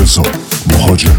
رضا مهاجر.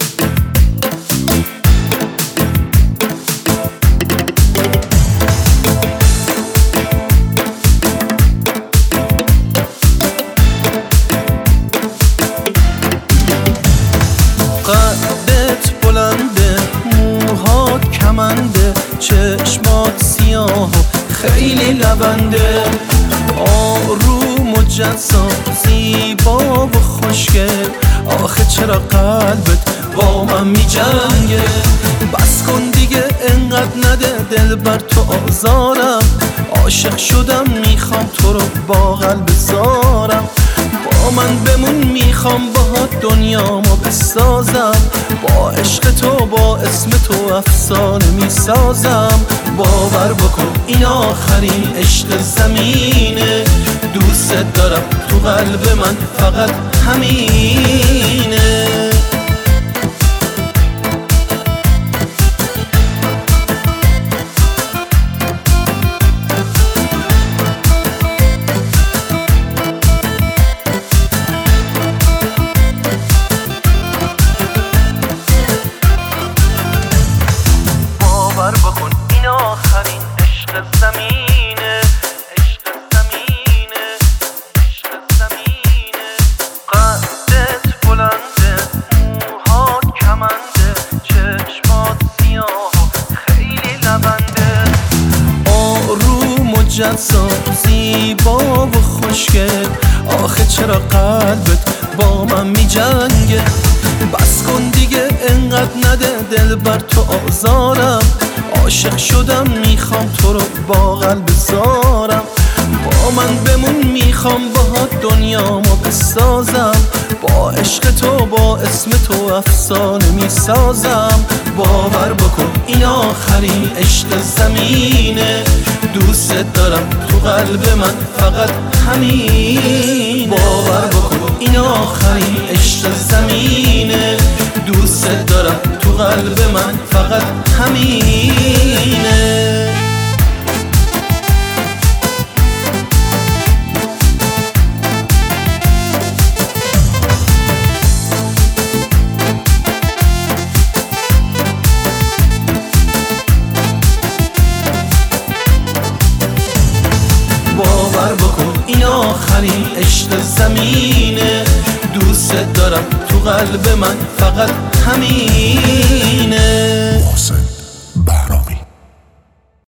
قدت بلنده، موهات کمنده، چشمات سیاه و خیلی لبنده، آروم و جذاب، زیبا و خوشگل. آخه چرا قلبت با من می جنگه؟ بس کن دیگه انقدر نده دل بر تو آزارم. عاشق شدم میخوام تو رو با قلب زارم. با من بمون میخوام باهات دنیامو بسازم. با عشق تو با اسم تو افسانه میسازم. باور بکن این آخرین عشق زمینه. دوست دارم تو قلب من فقط همینه. باور بکن این آخرین عشق زمینه. عشق زمینه، عشق زمینه. قدت بلنده، موهات کمنده، چشمات سیاه و خیلی لبنده، آروم و جذاب، زیبا و خوشگل. آخه چرا قلبت با من می جنگه؟ بس کن دیگه انقدر نده دل بر تو آزارم. عاشق شدم میخوام تو رو با قلب زارم. با من بمون میخوام باهات دنیامو بسازم. با عشق تو با اسم تو افسانه میسازم. باور بکن این آخرین عشق زمینه. دوست دارم تو قلب من فقط همین. باور بکن این آخرین عشق زمینه. دوست دارم تو قلب من فقط همینه. باور بکن این آخرین عشق زمینه. دوست دارم تو قلب من فقط همینه. محسن